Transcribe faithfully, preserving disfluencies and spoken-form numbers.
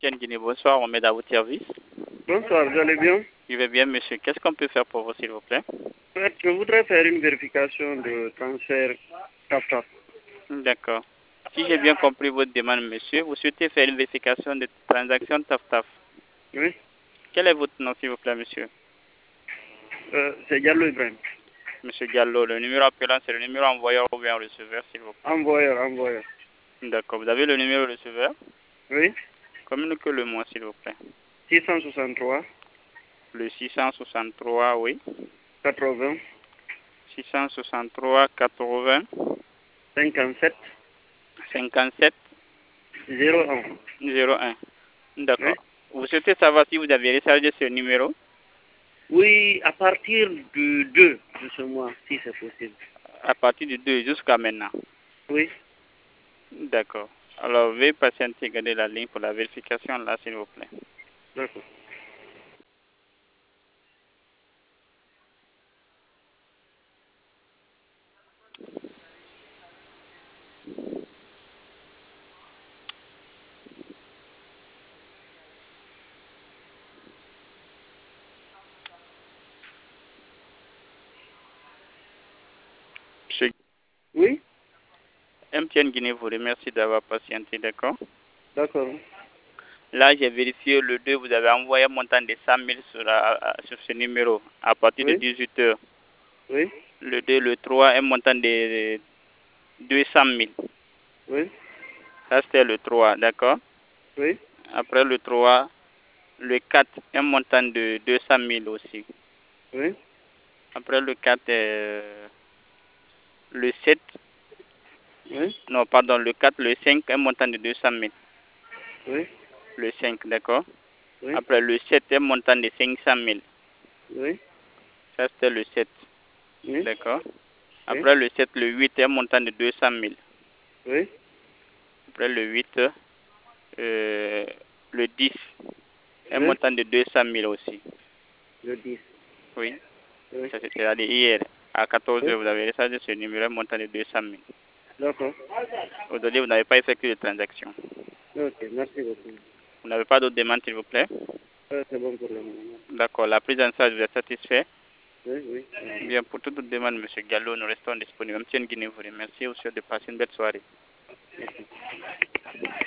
Tiens Guinée, bonsoir, on met à votre service. Bonsoir, vous allez bien? Je vais bien, monsieur. Qu'est-ce qu'on peut faire pour vous, s'il vous plaît? En fait, je voudrais faire une vérification de transfert TAF-TAF. D'accord. Si j'ai bien compris votre demande, monsieur, vous souhaitez faire une vérification de transaction TAF-TAF. Oui? Quel est votre nom, s'il vous plaît, monsieur? Euh, c'est Diallo Ibrahim. Monsieur Gallo, le numéro appelant, c'est le numéro envoyeur ou bien receveur, s'il vous plaît. Envoyeur, envoyeur. D'accord. Vous avez le numéro receveur? Oui? Communiquez-le-moi, s'il vous plaît. six cent soixante-trois, Le six cent soixante-trois, oui. quatre-vingts, six cent soixante-trois, quatre-vingts, cinquante-sept, cinquante-sept, zéro un. zéro un. D'accord. Oui? Vous souhaitez savoir si vous avez rechargé ce numéro? Oui, à partir du deux de ce mois, si c'est possible. À partir du deux jusqu'à maintenant. Oui? D'accord. Alors, veuillez patienter, garder la ligne pour la vérification là, s'il vous plaît. D'accord. Monsieur Oui? M T N Guinée vous remercie d'avoir patienté, d'accord? D'accord. Là, j'ai vérifié le deux, vous avez envoyé un montant de cent mille sur, la- sur ce numéro à partir de Oui? dix-huit heures. Oui? Le deux, le trois, un montant de deux cent mille. Oui? Ça, c'était le trois, d'accord? Oui? Après le trois, le quatre, un montant de deux cent mille aussi. Oui? Après le quatre, euh, le sept, Oui? non, pardon, le quatre, le cinq, un montant de deux cent mille. Oui? Le cinq, d'accord? Oui? Après le sept, un montant de cinq cent mille. Oui? Ça, c'était le sept, Oui? d'accord? Oui? Après le sept, le huit, un montant de deux cent mille. Oui? Après le huit, euh, le dix, un Oui? montant de deux cent mille aussi. Le dix. Oui, Oui? ça c'était à dire hier. À quatorze Oui? heures, vous avez rechargé ce numéro, un montant de deux cent mille. D'accord. Aujourd'hui, vous n'avez pas effectué de transaction. Ok, merci beaucoup. Vous n'avez pas d'autres demandes, s'il vous plaît? Euh, c'est bon pour le moment. D'accord, la prise en charge vous est satisfaite? Oui, oui. Bien, pour toute demande, M. Gallo, nous restons disponibles. M. Guinée vous remercie. Aussi de passer une belle soirée. Merci.